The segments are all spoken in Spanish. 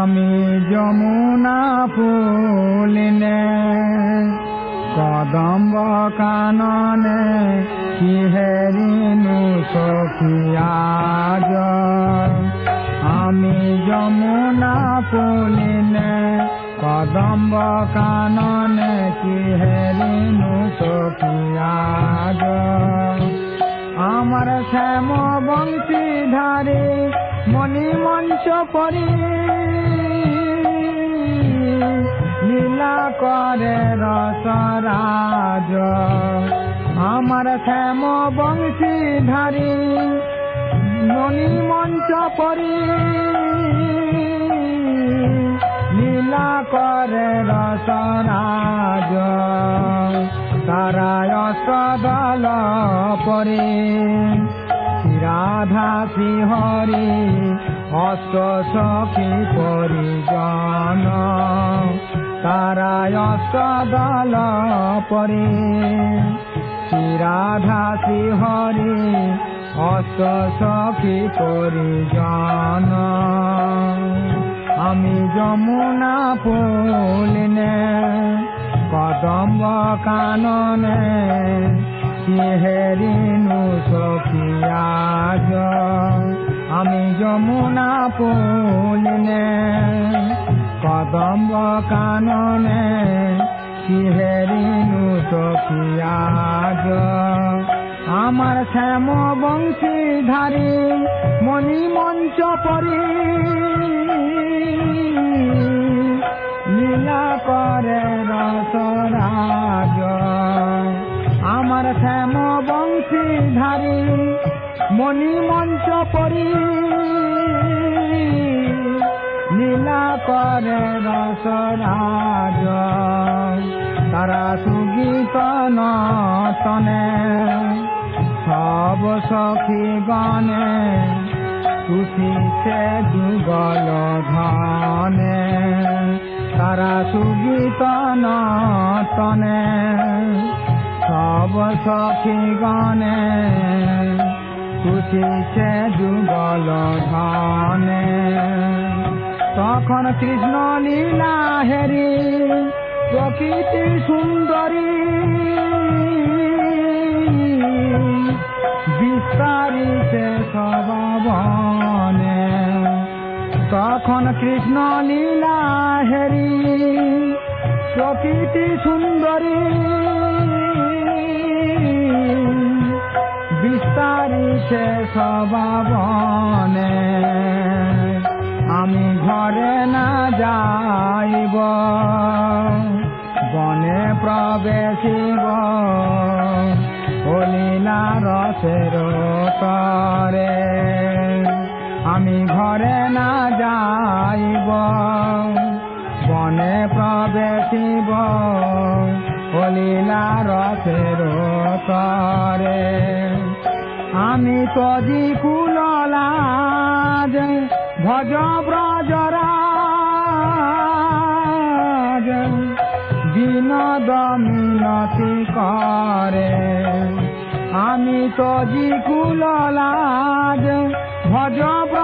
আমি যমুনা ফুলিনে কদম্ব কাননে কি হেরিনু সখিয়াজ। আমি যমুনা ফুলিনে কদম্ব কাননে কি হেরিনু সখিয়াজ। আমার শ্যাম বংশীধারী মণি মঞ্চ পরি লীলা করে রসরাজ। আমার শ্যাম বংশীধারী মণি মঞ্চ পরি লীলা করে রসরাজ। তারা অষ্টদল পরে রাধা শ্রীহরি অষ্ট সখী পরিজন। তারা অষ্টদল পরে রাধা শ্রীহরি অষ্ট সখী পরিজন। আমি যমুনা ফুলিনে কদম্ব কাননে কি হেরিনু সখিয়াজ। আমি যমুনা ফুলিনে কদম্ব কাননে কি হেরিনু সখিয়াজ। আমার শ্যাম বংশীধারী মণি মঞ্চ পরি লীলা করে রসরাজ। আমার শ্যাম বংশীধারী মণি মঞ্চ পরি লীলা করে রসরাজ। তারা সুগীত নতনে সব সখী গণে তুষিছে যুগল ধনে। তারা সুগীত নতনে সব সখী গণে তুষিছে যুগল ধনে। তখন কৃষ্ণ লীলা হেরি প্রকৃতি সুন্দরী বিস্তারিতে সবাবনে। তখন কৃষ্ণ লীলা হেরি প্রকৃতি সুন্দরী বিস্তারিতে সবাবনে। আমি ঘরে না যাইব বনে প্রবেশিব লীলা রসের তরে। আমি ঘরে না যাইব বনে প্রবেশিব লীলা রসের তরে। আমি তজি কুললাজ ভজ ব্রজরাজ বিনোদ মিনতি করে। আমি তজি কুললাজ ভজ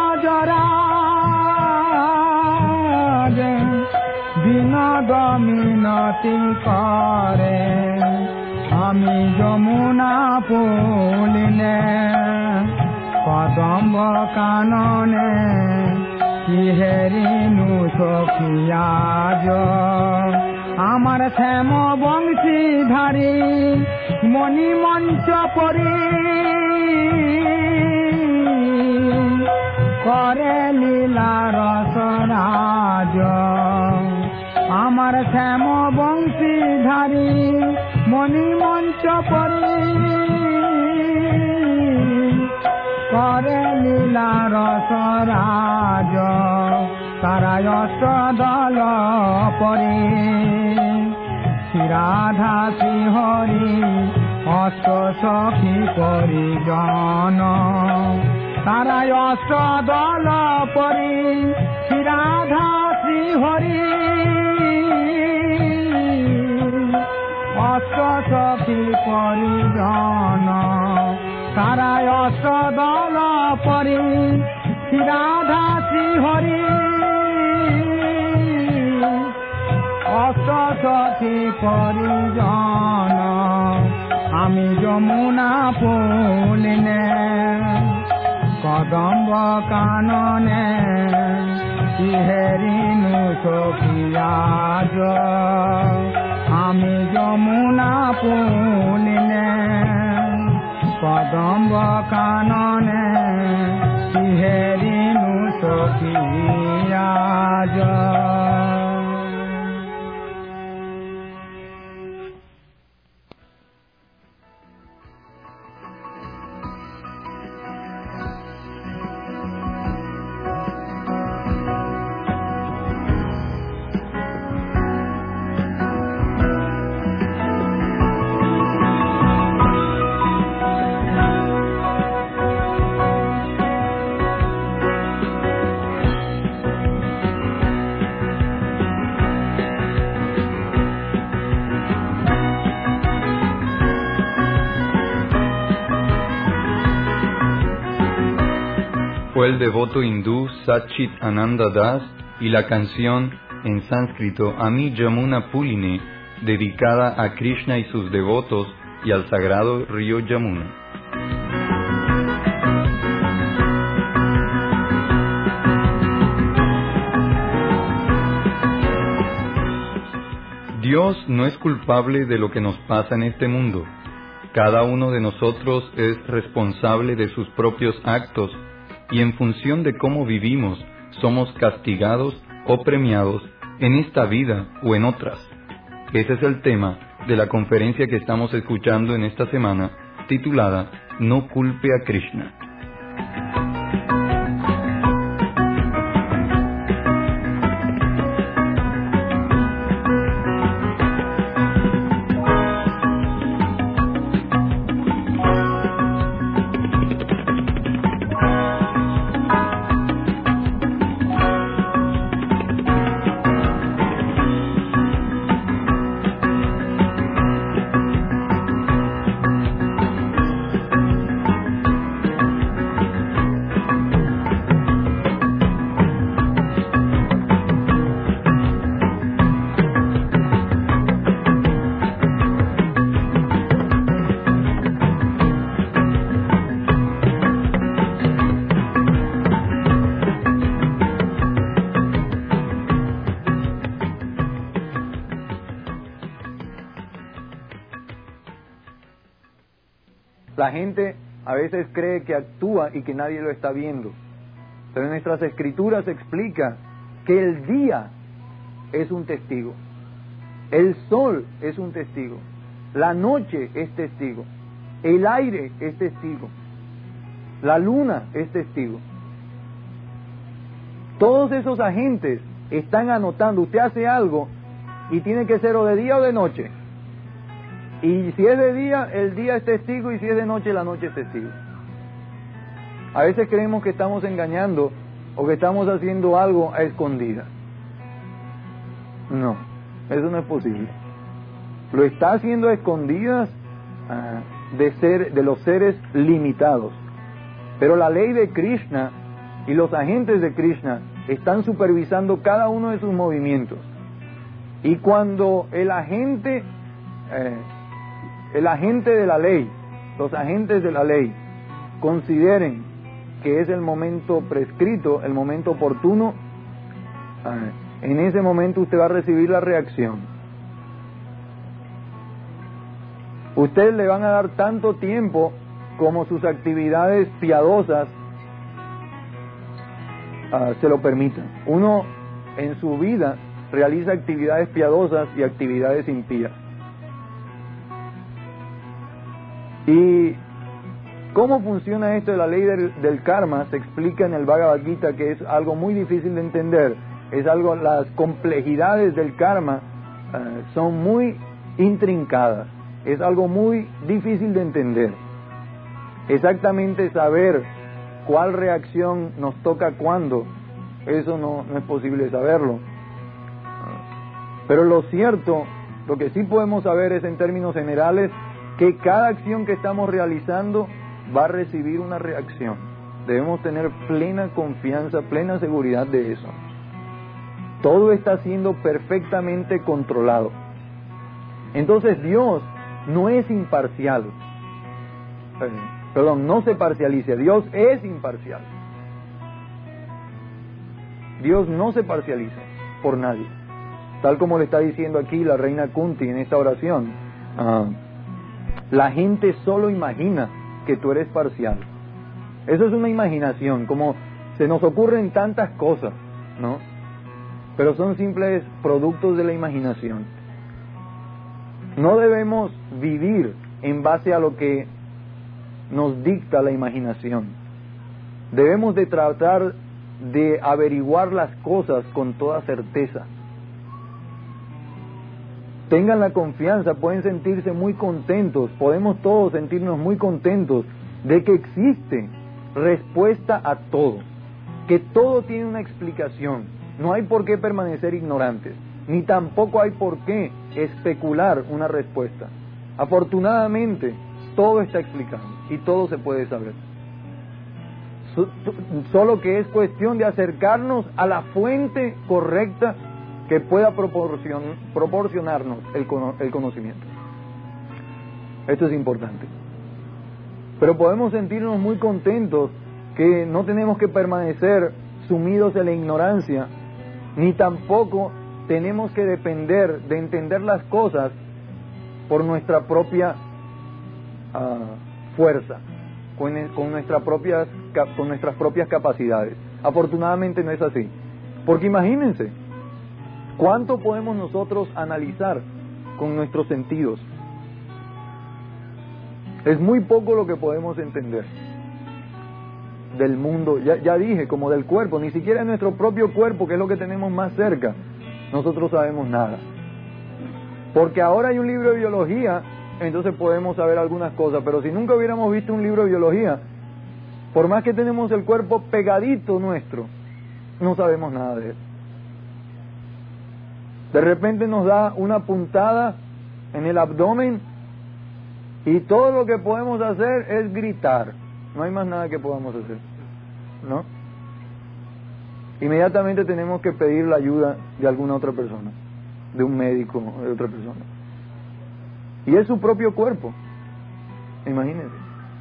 ব্রজরাজ বিনোদ মিনতি করে। আমি যমুনা ফুলিনে কদম্ব কাননে কি হেরিনু সখিয়াজ। আমার শ্যাম বংশীধারী মণি মঞ্চ পরি করে লীলা রসরাজ। আমার শ্যাম বংশীধারী মণি মঞ্চ পরি করে লীলা রসরাজ। তারা অষ্টদল পরে রাধা শ্রীহরি অষ্ট সখী পরিজন। তারা অষ্টদল পরি রাধা শ্রীহরি অষ্ট সখী পরিজন। তারা অষ্টদল পরি রাধা শ্রীহরি সখী করি জন আমি যমুনা পুলিনে কদম্ব কাননে হেরিনু সখিয়াজ আমি যমুনা পুলিনে কদম্ব কাননে হেরিনু সখিয়াজ। Fue el devoto hindú Satchit Ananda Das y la canción en sánscrito Ami Yamuna Puline, dedicada a Krishna y sus devotos y al sagrado río Yamuna. Dios no es culpable de lo que nos pasa en este mundo. Cada uno de nosotros es responsable de sus propios actos y en función de cómo vivimos somos castigados o premiados en esta vida o en otras. Ese es el tema de la conferencia que estamos escuchando en esta semana, titulada No culpe a Krishna. La gente a veces cree que actúa y que nadie lo está viendo. Pero en nuestras escrituras explica que el día es un testigo, el sol es un testigo, la noche es testigo, el aire es testigo, la luna es testigo. Todos esos agentes están anotando. Usted hace algo y tiene que ser o de día o de noche. Y si es de día, el día es testigo, y si es de noche, la noche es testigo. A veces creemos que estamos engañando o que estamos haciendo algo a escondidas. No, eso no es posible. Lo está haciendo a escondidas de los seres limitados. Pero la ley de Krishna y los agentes de Krishna están supervisando cada uno de sus movimientos. Y cuando el agente de la ley, los agentes de la ley, consideren que es el momento prescrito, el momento oportuno, en ese momento usted va a recibir la reacción. Ustedes le van a dar tanto tiempo como sus actividades piadosas se lo permitan. Uno en su vida realiza actividades piadosas y actividades impías. ¿Y cómo funciona esto de la ley del karma? Se explica en el Bhagavad Gita, que es algo muy difícil de entender. Las complejidades del karma son muy intrincadas. Es algo muy difícil de entender. Exactamente saber cuál reacción nos toca cuándo, eso no es posible saberlo. Pero lo cierto, lo que sí podemos saber es, en términos generales, que cada acción que estamos realizando va a recibir una reacción. Debemos tener plena confianza, plena seguridad de eso. Todo está siendo perfectamente controlado. Entonces Dios no es imparcial. Perdón, no se parcializa. Dios es imparcial. Dios no se parcializa por nadie. Tal como le está diciendo aquí la reina Kunti en esta oración. La gente solo imagina que tú eres parcial. Eso es una imaginación, como se nos ocurren tantas cosas, ¿no? Pero son simples productos de la imaginación. No debemos vivir en base a lo que nos dicta la imaginación. Debemos de tratar de averiguar las cosas con toda certeza. Tengan la confianza, pueden sentirse muy contentos, podemos todos sentirnos muy contentos de que existe respuesta a todo, que todo tiene una explicación. No hay por qué permanecer ignorantes, ni tampoco hay por qué especular una respuesta. Afortunadamente, todo está explicado y todo se puede saber. Solo que es cuestión de acercarnos a la fuente correcta que pueda proporcionarnos el conocimiento. Esto es importante. Pero podemos sentirnos muy contentos que no tenemos que permanecer sumidos en la ignorancia, ni tampoco tenemos que depender de entender las cosas por nuestra propia fuerza, con nuestras propias capacidades. Afortunadamente no es así. Porque imagínense, ¿cuánto podemos nosotros analizar con nuestros sentidos? Es muy poco lo que podemos entender del mundo, ya dije, como del cuerpo, ni siquiera en nuestro propio cuerpo, que es lo que tenemos más cerca, nosotros sabemos nada. Porque ahora hay un libro de biología, entonces podemos saber algunas cosas, pero si nunca hubiéramos visto un libro de biología, por más que tenemos el cuerpo pegadito nuestro, no sabemos nada de él. De repente nos da una puntada en el abdomen y todo lo que podemos hacer es gritar. No hay más nada que podamos hacer, ¿no? Inmediatamente tenemos que pedir la ayuda de alguna otra persona, de un médico, de otra persona. Y es su propio cuerpo, imagínense.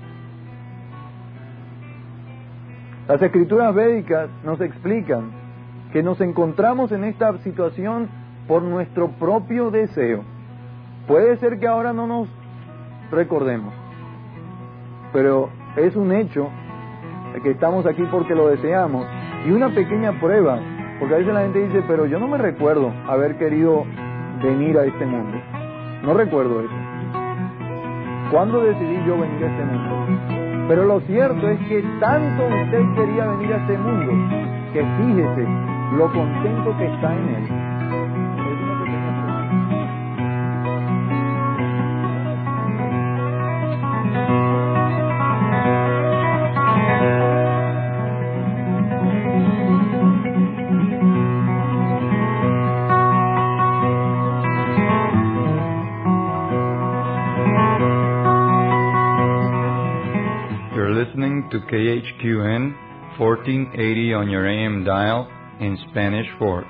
Las escrituras védicas nos explican que nos encontramos en esta situación por nuestro propio deseo. Puede ser que ahora no nos recordemos, pero es un hecho que estamos aquí porque lo deseamos. Y una pequeña prueba, porque a veces la gente dice, pero yo no me recuerdo haber querido venir a este mundo. No recuerdo eso. ¿Cuándo decidí yo venir a este mundo? Pero lo cierto es que tanto usted quería venir a este mundo, que fíjese lo contento que está en él. Es una pequeña prueba. Listening to KHQN 1480 on your AM dial in Spanish Fork.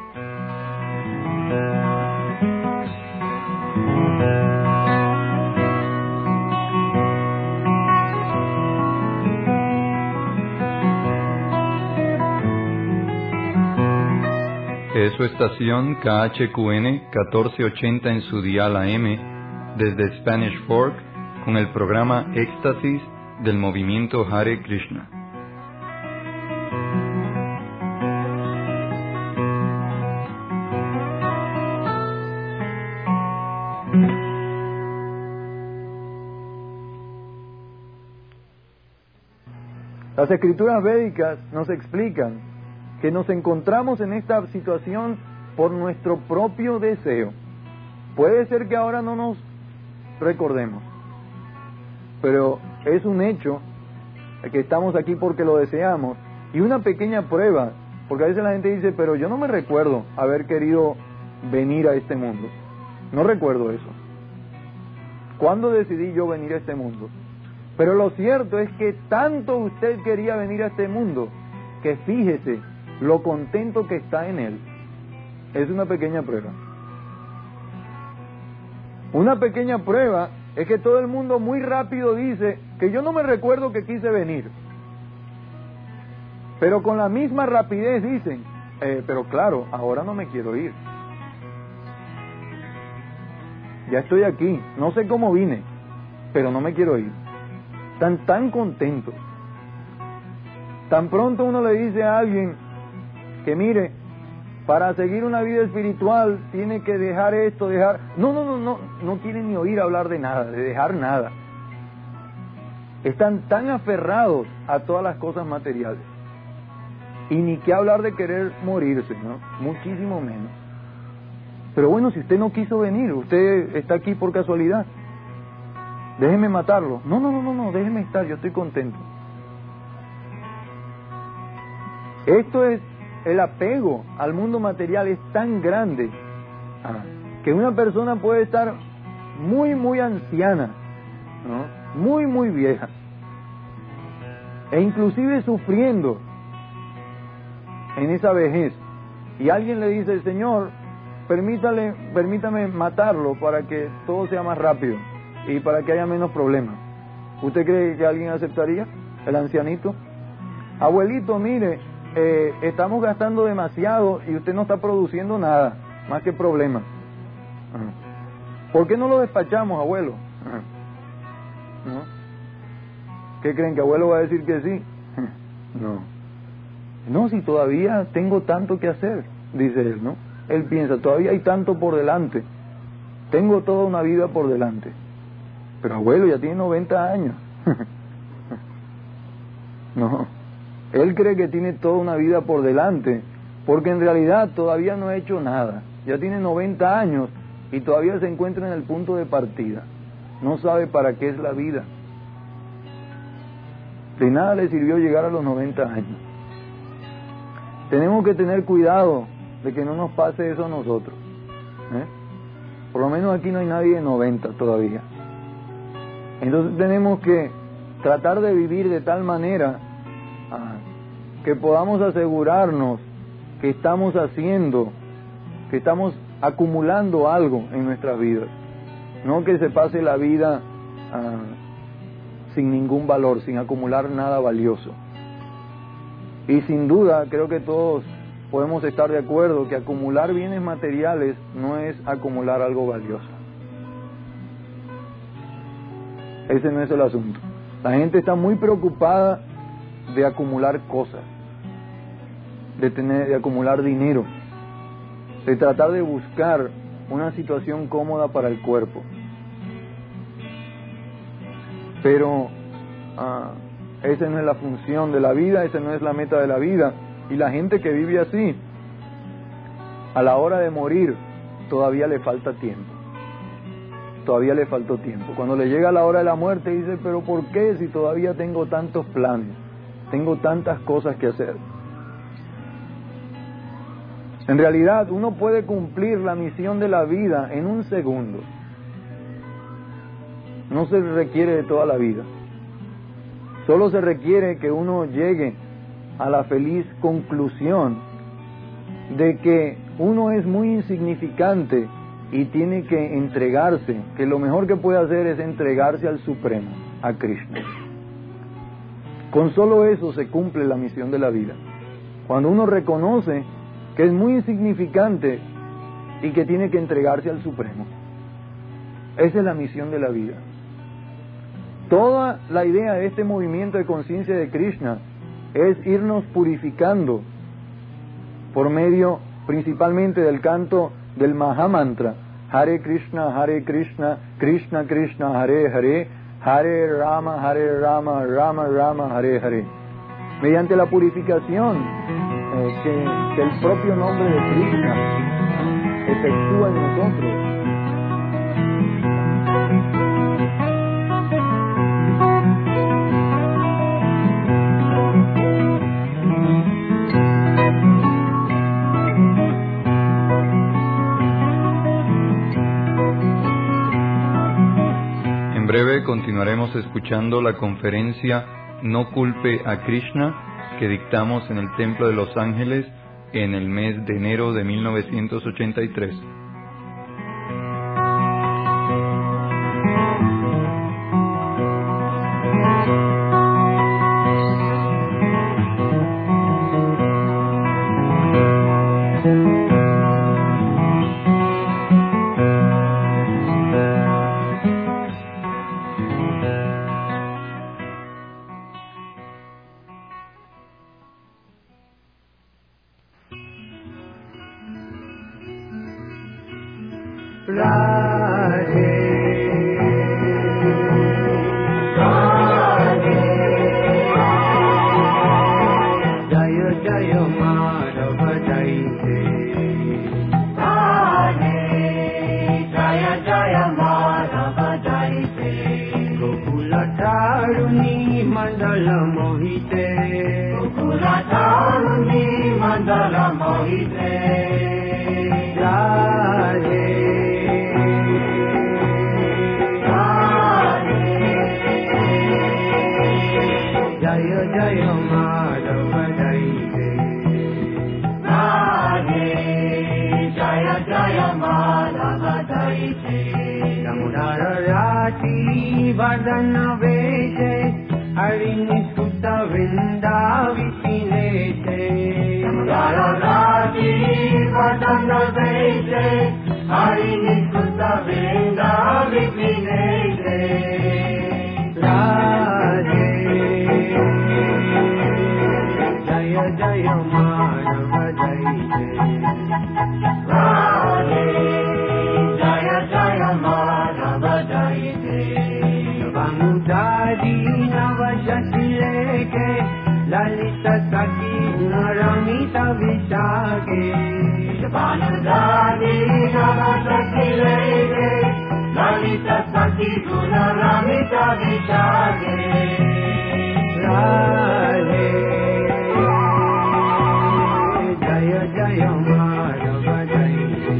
Es su estación KHQN 1480 en su dial AM desde Spanish Fork con el programa Éxtasis del movimiento Hare Krishna. Las escrituras védicas nos explican que nos encontramos en esta situación por nuestro propio deseo. Puede ser que ahora no nos recordemos, pero es un hecho que estamos aquí porque lo deseamos. Y una pequeña prueba, porque a veces la gente dice, pero yo no me recuerdo haber querido venir a este mundo. No recuerdo eso. ¿Cuándo decidí yo venir a este mundo? Pero lo cierto es que tanto usted quería venir a este mundo, que fíjese lo contento que está en él. Es una pequeña prueba. Una pequeña prueba es que todo el mundo muy rápido dice que yo no me recuerdo que quise venir. Pero con la misma rapidez dicen, pero claro, ahora no me quiero ir. Ya estoy aquí, no sé cómo vine, pero no me quiero ir. Están tan contentos. Tan pronto uno le dice a alguien que mire, para seguir una vida espiritual tiene que dejar esto, dejar... No quieren ni oír hablar de nada, de dejar nada. Están tan aferrados a todas las cosas materiales. Y ni qué hablar de querer morirse, ¿no? Muchísimo menos. Pero bueno, si usted no quiso venir, usted está aquí por casualidad, déjeme matarlo. No, déjeme estar, yo estoy contento. Esto es, el apego al mundo material es tan grande que una persona puede estar muy anciana, ¿no? Muy vieja, e inclusive sufriendo en esa vejez, y alguien le dice, Señor, permítame matarlo para que todo sea más rápido y para que haya menos problemas. ¿Usted cree que alguien aceptaría? El ancianito. Abuelito, mire, estamos gastando demasiado y usted no está produciendo nada, más que problemas. ¿Por qué no lo despachamos, abuelo? ¿No? ¿Qué creen, que abuelo va a decir que sí? No, si todavía tengo tanto que hacer, dice él, ¿no? Él piensa, todavía hay tanto por delante, tengo toda una vida por delante. Pero abuelo, ya tiene 90 años. No, él cree que tiene toda una vida por delante, porque en realidad todavía no ha hecho nada. Ya tiene 90 años y todavía se encuentra en el punto de partida. No sabe para qué es la vida. De nada le sirvió llegar a los 90 años. Tenemos que tener cuidado de que no nos pase eso a nosotros. Por lo menos aquí no hay nadie de 90 todavía. Entonces tenemos que tratar de vivir de tal manera que podamos asegurarnos que estamos acumulando algo en nuestras vidas. No que se pase la vida sin ningún valor, sin acumular nada valioso. Y sin duda, creo que todos podemos estar de acuerdo que acumular bienes materiales no es acumular algo valioso. Ese no es el asunto. La gente está muy preocupada de acumular cosas, de acumular dinero, de tratar de buscar una situación cómoda para el cuerpo. Pero esa no es la función de la vida, esa no es la meta de la vida. Y la gente que vive así, a la hora de morir, todavía le falta tiempo. Todavía le faltó tiempo. Cuando le llega la hora de la muerte, dice, pero ¿por qué si todavía tengo tantos planes? Tengo tantas cosas que hacer. En realidad, uno puede cumplir la misión de la vida en un segundo. No se requiere de toda la vida. Solo se requiere que uno llegue a la feliz conclusión de que uno es muy insignificante y tiene que entregarse, que lo mejor que puede hacer es entregarse al Supremo, a Krishna. Con solo eso se cumple la misión de la vida. Cuando uno reconoce que es muy insignificante y que tiene que entregarse al Supremo. Esa es la misión de la vida. Toda la idea de este movimiento de conciencia de Krishna es irnos purificando por medio principalmente del canto del Mahamantra, Hare Krishna, Krishna Krishna, Hare Hare, Hare Rama, Rama Rama, Hare Hare. Mediante la purificación que el propio nombre de Krishna efectúa en nosotros. En breve continuaremos escuchando la conferencia No culpe a Krishna que dictamos en el Templo de Los Ángeles en el mes de enero de 1983. Radhe Jaya Jaya Madhava Jaite Radhe Jaya Jaya Madhava Jaite Gokula Taruni Mandala Mohite Gokula Taruni Mandala Mohite Radhe Jaya Jaya Madhava Jaite Radhe Jaya Jaya Madhava Jaite Damodara Rati Vadana Veshe Harini Sutta Vrinda Visinete Damodara Rati Vadana Veshe Harini Sutta Vrinda Visinete Radhe Jaya Jaya Madhava Jaite Radhe Jaya Jaya Madhava Jaite Navamudadi Navashatileke Lalita Saki Naramita Vishake Navamudadi Navashatileke Lalita Saki Naramita Vishake Radhe Jaya Jaya Madhava Jaite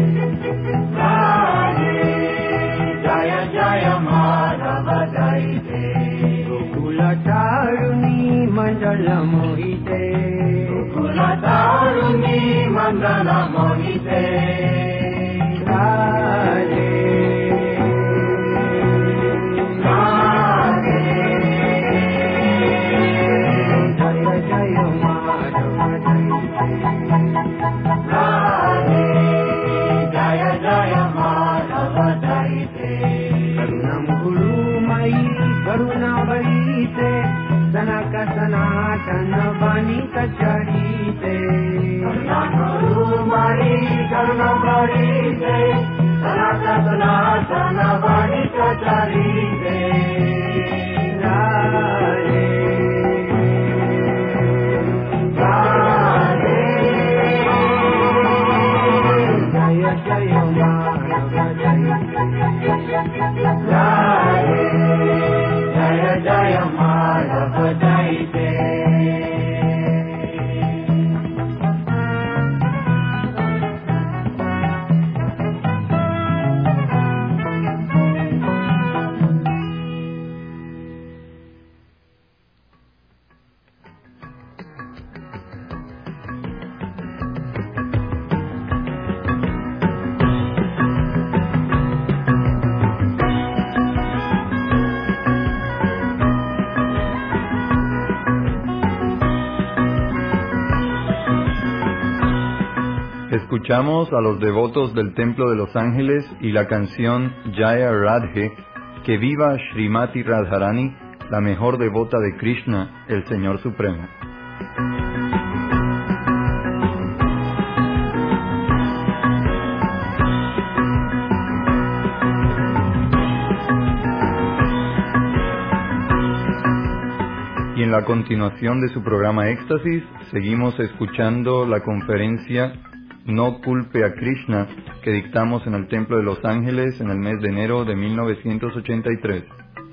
Radhe Jaya Jaya Madhava Jaite Gokula Taruni Mandala Mohite Gokula Taruni Mandala Mohite Radhe Radhe Jaya Jaya Madhava Jaite Radhe Jaya Jaya Madhava Jaite Karunam Guru Mai Karuna Varite Sanaka Sanatana Vanika Charite Karunam Guru Mai Karuna Varite Sanaka Sanatana Vanika Charite Radhe Radhe Jaya Jaya Madhava Jaite Radhe Jaya Jaya Madhava Jaite Escuchamos a los devotos del Templo de los Ángeles y la canción Jaya Radhe, que viva Srimati Radharani, la mejor devota de Krishna, el Señor Supremo. Y en la continuación de su programa Éxtasis, seguimos escuchando la conferencia No culpe a Krishna, que dictamos en el Templo de los Ángeles en el mes de enero de 1983.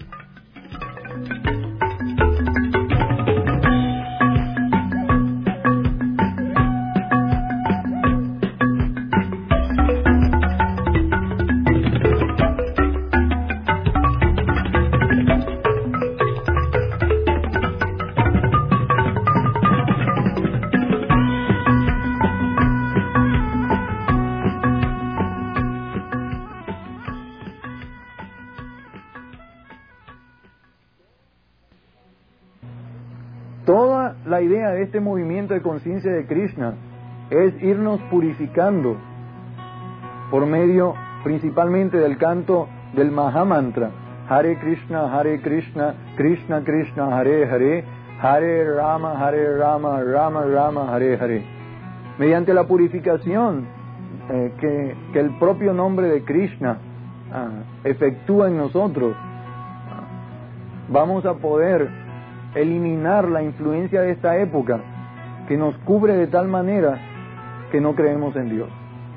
Toda la idea de este movimiento de conciencia de Krishna es irnos purificando por medio principalmente del canto del Mahamantra, Hare Krishna, Krishna Krishna, Hare Hare, Hare Rama, Rama Rama, Hare Hare. Mediante la purificación, que el propio nombre de Krishna efectúa en nosotros, vamos a poder eliminar la influencia de esta época que nos cubre de tal manera que no creemos en Dios.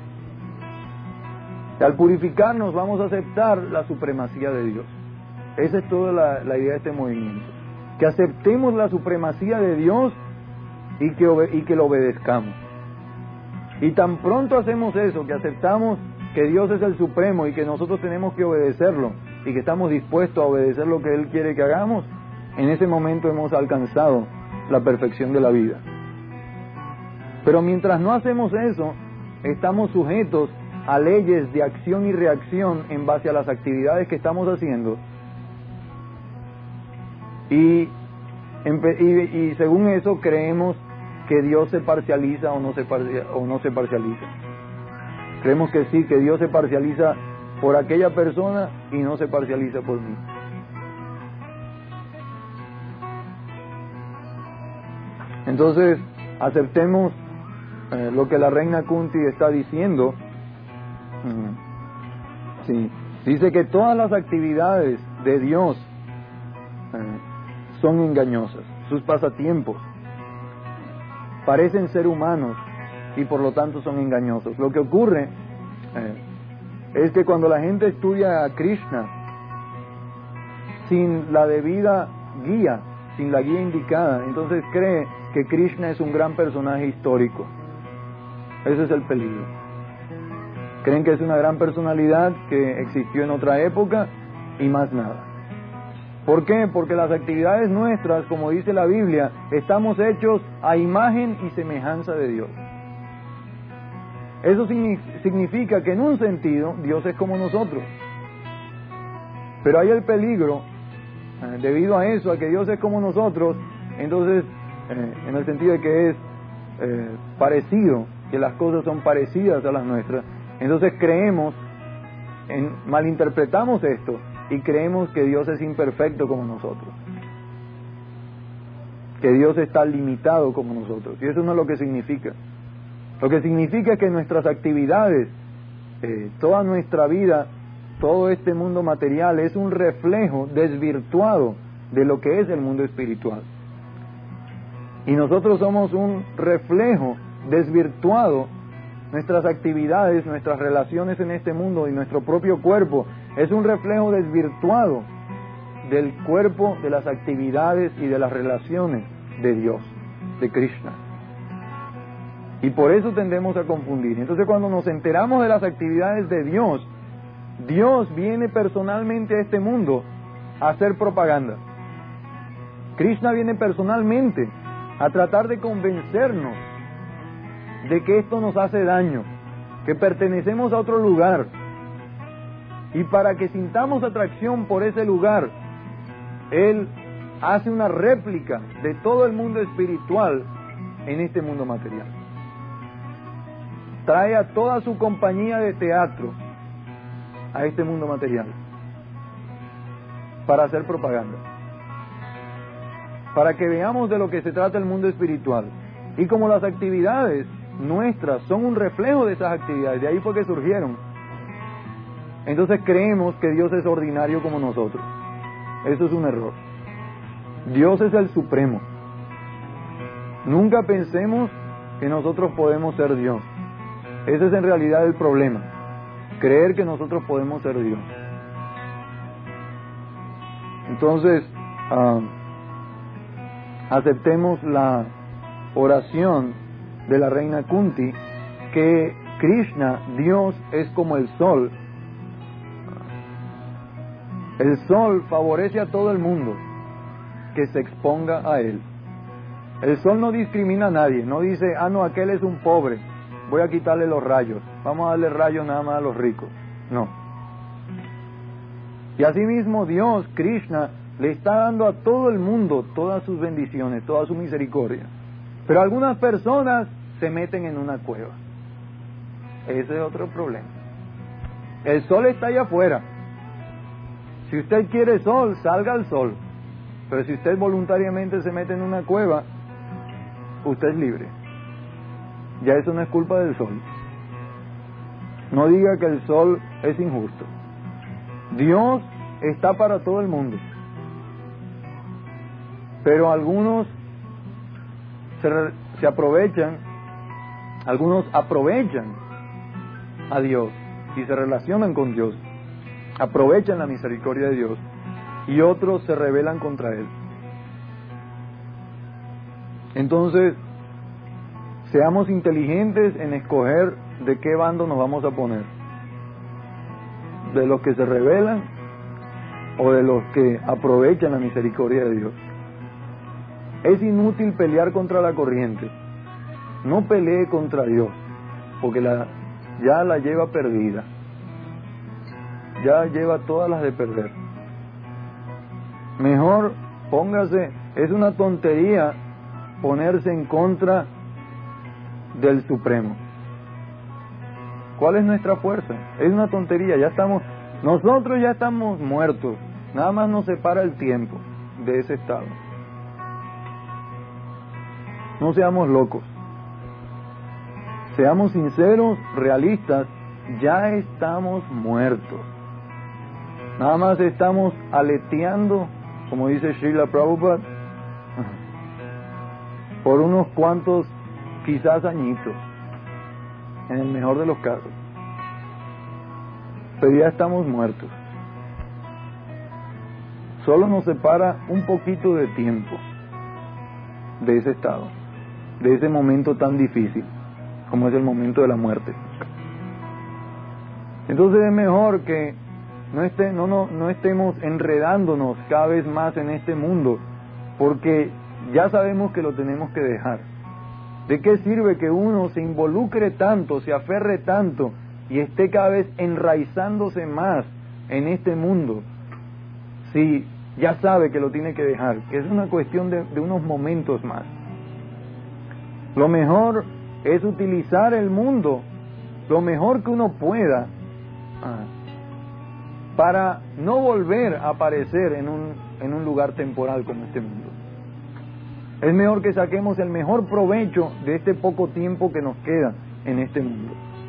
Al purificarnos vamos a aceptar la supremacía de Dios. Esa es toda la idea de este movimiento. Que aceptemos la supremacía de Dios y que lo obedezcamos. Y tan pronto hacemos eso, que aceptamos que Dios es el supremo y que nosotros tenemos que obedecerlo y que estamos dispuestos a obedecer lo que Él quiere que hagamos, en ese momento hemos alcanzado la perfección de la vida. Pero mientras no hacemos eso, estamos sujetos a leyes de acción y reacción en base a las actividades que estamos haciendo, y según eso creemos que Dios se parcializa o no se parcializa. Creemos que sí, que Dios se parcializa por aquella persona y no se parcializa por mí. Entonces, aceptemos lo que la reina Kunti está diciendo. Sí, dice que todas las actividades de Dios son engañosas. Sus pasatiempos parecen ser humanos y por lo tanto son engañosos. Lo que ocurre es que cuando la gente estudia a Krishna sin la debida guía, sin la guía indicada, entonces cree que Krishna es un gran personaje histórico. Ese es el peligro. Creen que es una gran personalidad que existió en otra época y más nada. ¿Por qué? Porque las actividades nuestras, como dice la Biblia, estamos hechos a imagen y semejanza de Dios. Eso significa que en un sentido Dios es como nosotros. Pero hay el peligro, debido a eso, a que Dios es como nosotros, entonces, en el sentido de que es parecido, que las cosas son parecidas a las nuestras, entonces malinterpretamos esto y creemos que Dios es imperfecto como nosotros, que Dios está limitado como nosotros, y eso no es lo que significa. Lo que significa es que nuestras actividades, toda nuestra vida, todo este mundo material es un reflejo desvirtuado de lo que es el mundo espiritual. Y nosotros somos un reflejo desvirtuado. Nuestras actividades, nuestras relaciones en este mundo y nuestro propio cuerpo es un reflejo desvirtuado del cuerpo, de las actividades y de las relaciones de Dios, de Krishna. Y por eso tendemos a confundir. Entonces, cuando nos enteramos de las actividades de Dios, Dios viene personalmente a este mundo a hacer propaganda. Krishna viene personalmente a tratar de convencernos de que esto nos hace daño, que pertenecemos a otro lugar, y para que sintamos atracción por ese lugar, Él hace una réplica de todo el mundo espiritual en este mundo material. Trae a toda su compañía de teatro a este mundo material para hacer propaganda, para que veamos de lo que se trata el mundo espiritual. Y como las actividades nuestras son un reflejo de esas actividades, de ahí fue que surgieron, entonces creemos que Dios es ordinario como nosotros. Eso es un error. Dios es el supremo. Nunca pensemos que nosotros podemos ser Dios. Ese es en realidad el problema, creer que nosotros podemos ser Dios. Entonces, aceptemos la oración de la reina Kunti, que Krishna, Dios, es como el sol. El sol favorece a todo el mundo que se exponga a él. El sol no discrimina a nadie, no dice, no, aquel es un pobre, voy a quitarle los rayos, vamos a darle rayos nada más a los ricos. No. Y asimismo Dios, Krishna, le está dando a todo el mundo todas sus bendiciones, toda su misericordia. Pero algunas personas se meten en una cueva. Ese es otro problema. El sol está allá afuera. Si usted quiere sol, salga al sol. Pero si usted voluntariamente se mete en una cueva, usted es libre. Ya eso no es culpa del sol. No diga que el sol es injusto. Dios está para todo el mundo. Pero algunos se aprovechan, algunos aprovechan a Dios y se relacionan con Dios, aprovechan la misericordia de Dios, y otros se rebelan contra Él. Entonces, seamos inteligentes en escoger de qué bando nos vamos a poner, de los que se rebelan o de los que aprovechan la misericordia de Dios. Es inútil pelear contra la corriente. No pelee contra Dios, porque ya la lleva perdida. Ya lleva todas las de perder. Mejor póngase, es una tontería ponerse en contra del Supremo. ¿Cuál es nuestra fuerza? Es una tontería, nosotros ya estamos muertos, nada más nos separa el tiempo de ese estado. No seamos locos, seamos sinceros, realistas, ya estamos muertos. Nada más estamos aleteando, como dice Srila Prabhupada, por unos cuantos, quizás añitos, en el mejor de los casos. Pero ya estamos muertos. Solo nos separa un poquito de tiempo de ese estado, de ese momento tan difícil como es el momento de la muerte. Entonces es mejor que no estemos enredándonos cada vez más en este mundo, porque ya sabemos que lo tenemos que dejar. ¿De qué sirve que uno se involucre tanto, se aferre tanto y esté cada vez enraizándose más en este mundo, si ya sabe que lo tiene que dejar, que es una cuestión de unos momentos más? Lo mejor es utilizar el mundo lo mejor que uno pueda para no volver a aparecer en un lugar temporal como este mundo. Es mejor que saquemos el mejor provecho de este poco tiempo que nos queda en este mundo.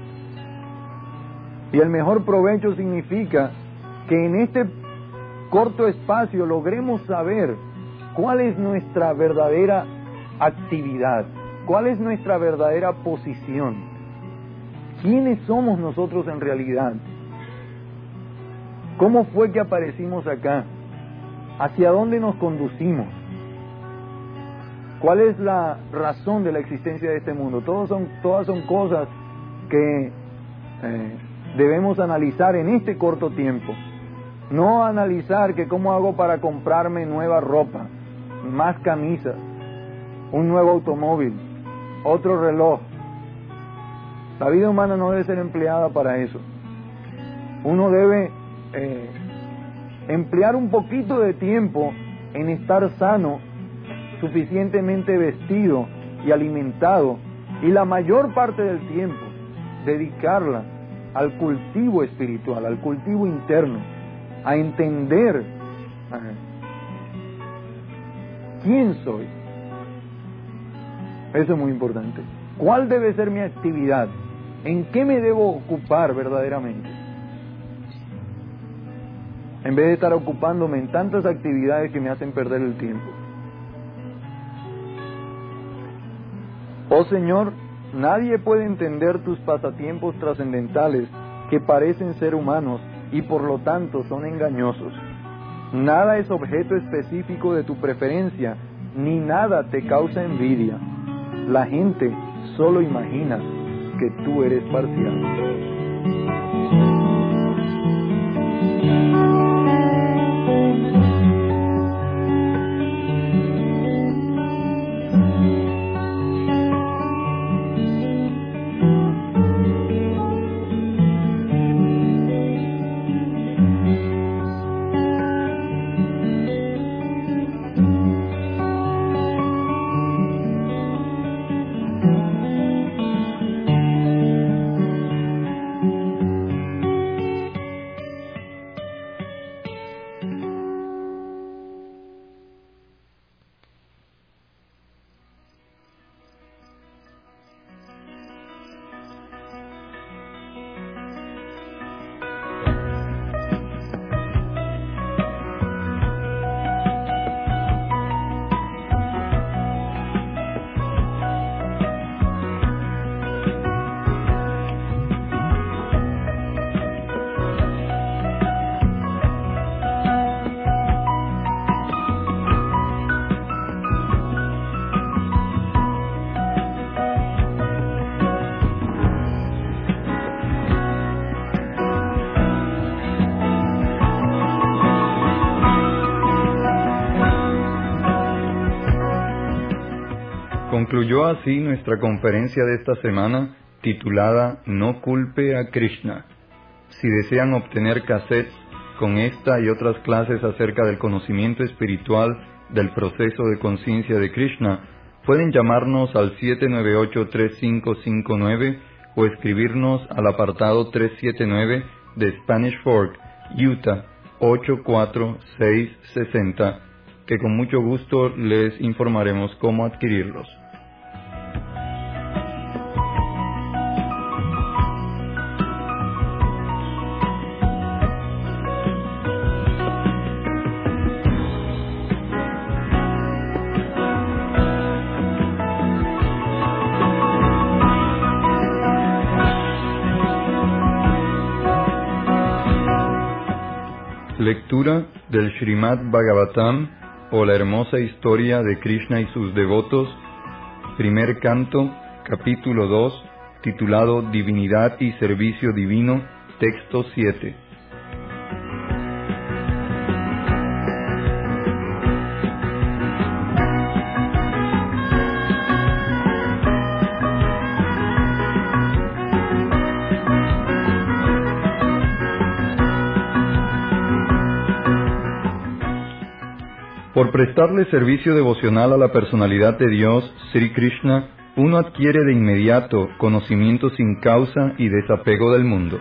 Y el mejor provecho significa que en este corto espacio logremos saber cuál es nuestra verdadera actividad, cuál es nuestra verdadera posición, quiénes somos nosotros en realidad, cómo fue que aparecimos acá, hacia dónde nos conducimos, cuál es la razón de la existencia de este mundo. Todas son cosas que debemos analizar en este corto tiempo. No analizar que cómo hago para comprarme nueva ropa, más camisas, un nuevo automóvil, otro reloj. La vida humana no debe ser empleada para eso. Uno debe emplear un poquito de tiempo en estar sano, suficientemente vestido y alimentado, y la mayor parte del tiempo dedicarla al cultivo espiritual, al cultivo interno, a entender quién soy. Eso es muy importante. ¿Cuál debe ser mi actividad? ¿En qué me debo ocupar verdaderamente? En vez de estar ocupándome en tantas actividades que me hacen perder el tiempo. Oh Señor, nadie puede entender tus pasatiempos trascendentales que parecen ser humanos y por lo tanto son engañosos. Nada es objeto específico de tu preferencia, ni nada te causa envidia. La gente solo imagina que tú eres parcial. Concluyó así nuestra conferencia de esta semana, titulada No culpe a Krishna. Si desean obtener cassettes con esta y otras clases acerca del conocimiento espiritual del proceso de conciencia de Krishna, pueden llamarnos al 798-3559 o escribirnos al apartado 379 de Spanish Fork, Utah 84660, que con mucho gusto les informaremos cómo adquirirlos. Lectura del Srimad Bhagavatam, o la hermosa historia de Krishna y sus devotos, primer canto, capítulo 2, titulado Divinidad y Servicio Divino, texto 7. Por prestarle servicio devocional a la personalidad de Dios, Sri Krishna, uno adquiere de inmediato conocimiento sin causa y desapego del mundo.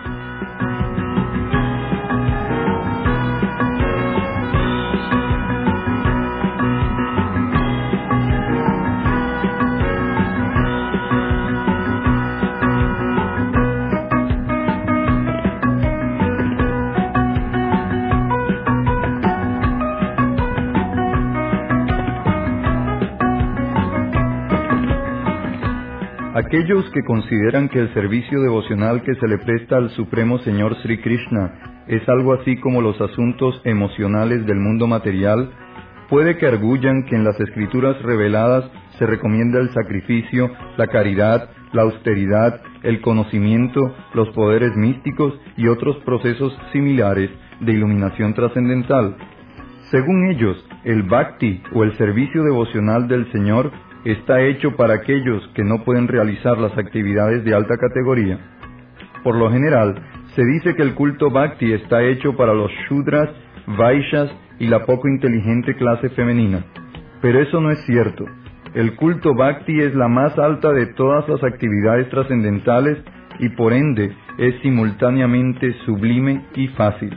Aquellos que consideran que el servicio devocional que se le presta al Supremo Señor Sri Krishna es algo así como los asuntos emocionales del mundo material, puede que arguyan que en las escrituras reveladas se recomienda el sacrificio, la caridad, la austeridad, el conocimiento, los poderes místicos y otros procesos similares de iluminación trascendental. Según ellos, el bhakti o el servicio devocional del Señor está hecho para aquellos que no pueden realizar las actividades de alta categoría. Por lo general, se dice que el culto bhakti está hecho para los shudras, vaishyas y la poco inteligente clase femenina. Pero eso no es cierto. El culto bhakti es la más alta de todas las actividades trascendentales y por ende es simultáneamente sublime y fácil.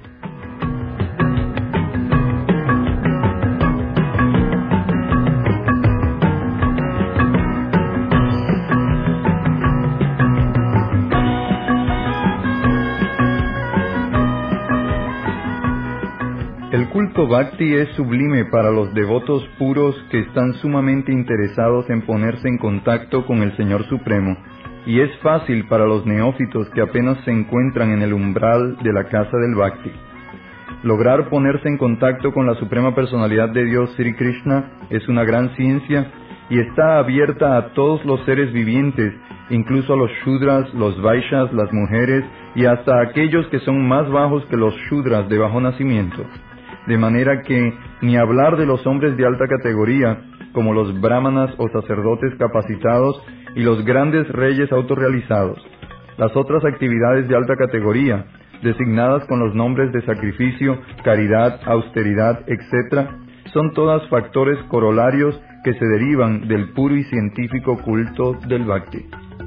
El culto bhakti es sublime para los devotos puros que están sumamente interesados en ponerse en contacto con el Señor Supremo, y es fácil para los neófitos que apenas se encuentran en el umbral de la casa del bhakti. Lograr ponerse en contacto con la Suprema Personalidad de Dios Sri Krishna es una gran ciencia y está abierta a todos los seres vivientes, incluso a los shudras, los vaishyas, las mujeres y hasta a aquellos que son más bajos que los shudras de bajo nacimiento. De manera que ni hablar de los hombres de alta categoría, como los brahmanas o sacerdotes capacitados y los grandes reyes autorrealizados. Las otras actividades de alta categoría, designadas con los nombres de sacrificio, caridad, austeridad, etc., son todas factores corolarios que se derivan del puro y científico culto del bhakti.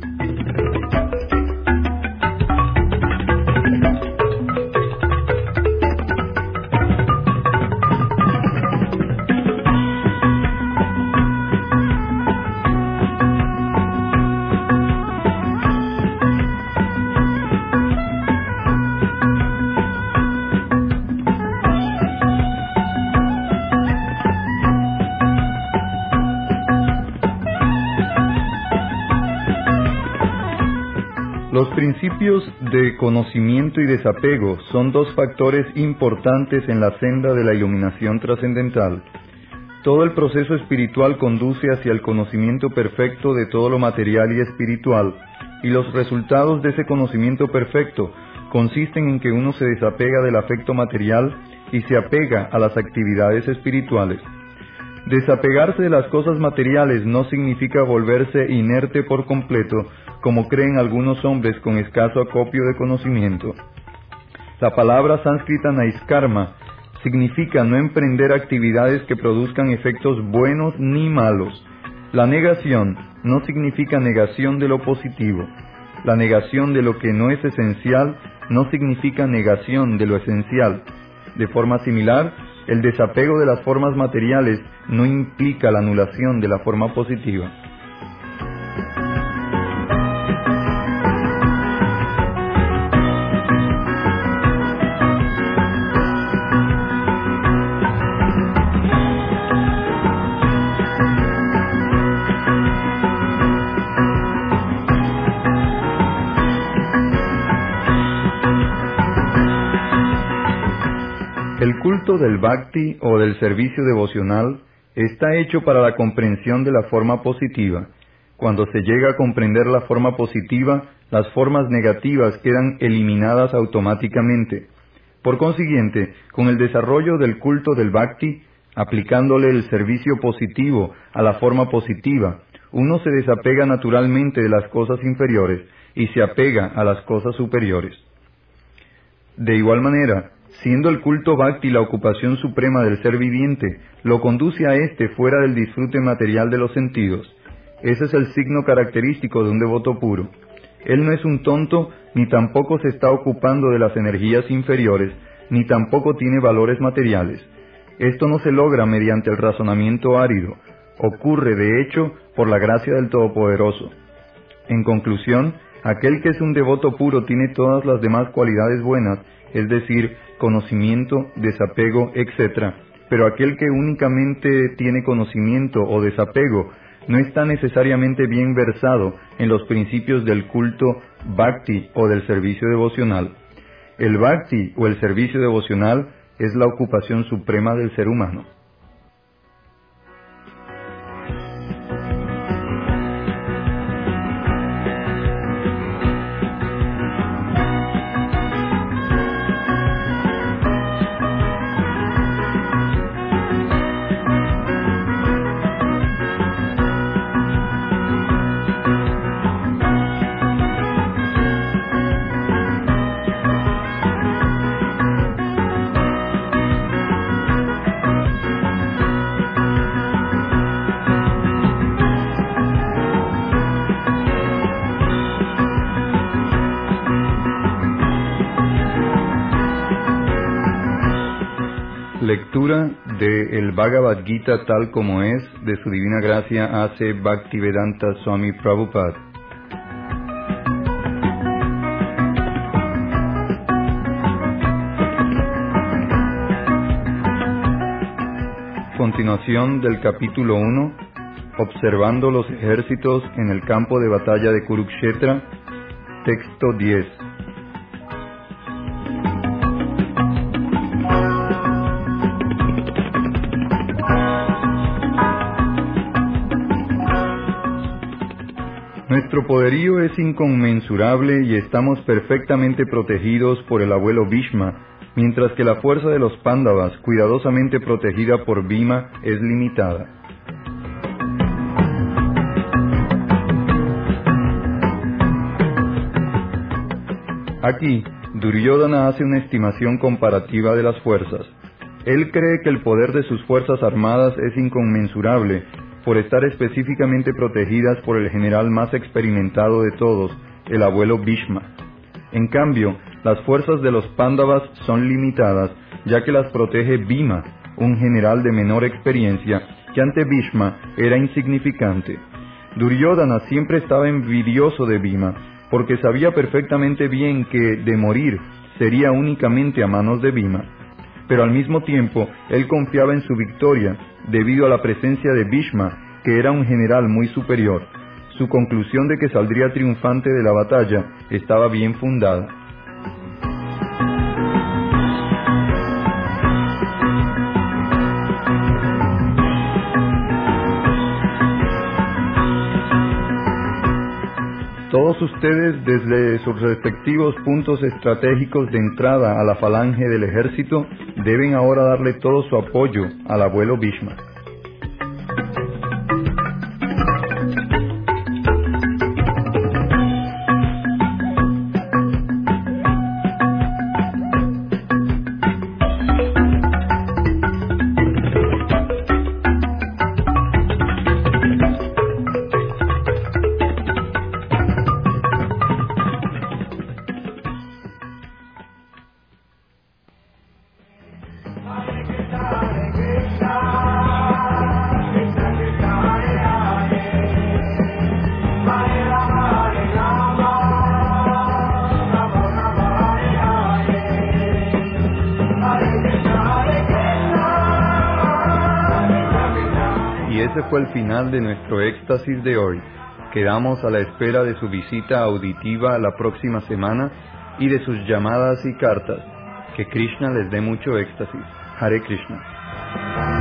Los principios de conocimiento y desapego son dos factores importantes en la senda de la iluminación trascendental. Todo el proceso espiritual conduce hacia el conocimiento perfecto de todo lo material y espiritual, y los resultados de ese conocimiento perfecto consisten en que uno se desapega del afecto material y se apega a las actividades espirituales. Desapegarse de las cosas materiales no significa volverse inerte por completo, como creen algunos hombres con escaso acopio de conocimiento. La palabra sánscrita naiskarma significa no emprender actividades que produzcan efectos buenos ni malos. La negación no significa negación de lo positivo. La negación de lo que no es esencial no significa negación de lo esencial. De forma similar, el desapego de las formas materiales no implica la anulación de la forma positiva. El culto del bhakti o del servicio devocional está hecho para la comprensión de la forma positiva. Cuando se llega a comprender la forma positiva, las formas negativas quedan eliminadas automáticamente. Por consiguiente, con el desarrollo del culto del bhakti, aplicándole el servicio positivo a la forma positiva, uno se desapega naturalmente de las cosas inferiores y se apega a las cosas superiores. De igual manera, siendo el culto bhakti la ocupación suprema del ser viviente, lo conduce a éste fuera del disfrute material de los sentidos. Ese es el signo característico de un devoto puro. Él no es un tonto, ni tampoco se está ocupando de las energías inferiores, ni tampoco tiene valores materiales. Esto no se logra mediante el razonamiento árido, ocurre de hecho por la gracia del Todopoderoso. En conclusión, aquel que es un devoto puro tiene todas las demás cualidades buenas, es decir, conocimiento, desapego, etc. Pero aquel que únicamente tiene conocimiento o desapego no está necesariamente bien versado en los principios del culto bhakti o del servicio devocional. El bhakti o el servicio devocional es la ocupación suprema del ser humano. Lectura de el Bhagavad Gita tal como es, de su divina gracia A.C. Bhaktivedanta Swami Prabhupada. Continuación del capítulo 1, observando los ejércitos en el campo de batalla de Kurukshetra, texto 10. Nuestro poderío es inconmensurable y estamos perfectamente protegidos por el abuelo Bhishma, mientras que la fuerza de los Pándavas, cuidadosamente protegida por Bhima, es limitada. Aquí, Duryodhana hace una estimación comparativa de las fuerzas. Él cree que el poder de sus fuerzas armadas es inconmensurable, por estar específicamente protegidas por el general más experimentado de todos, el abuelo Bhishma. En cambio, las fuerzas de los Pándavas son limitadas, ya que las protege Bhima, un general de menor experiencia, que ante Bhishma era insignificante. Duryodhana siempre estaba envidioso de Bhima, porque sabía perfectamente bien que, de morir, sería únicamente a manos de Bhima. Pero al mismo tiempo, él confiaba en su victoria, debido a la presencia de Bhishma, que era un general muy superior. Su conclusión de que saldría triunfante de la batalla estaba bien fundada. Todos ustedes, desde sus respectivos puntos estratégicos de entrada a la falange del ejército, deben ahora darle todo su apoyo al abuelo Bhishma. ese fue el final de nuestro éxtasis de hoy. Quedamos a la espera de su visita auditiva la próxima semana y de sus llamadas y cartas. Que Krishna les dé mucho éxtasis. Hare Krishna.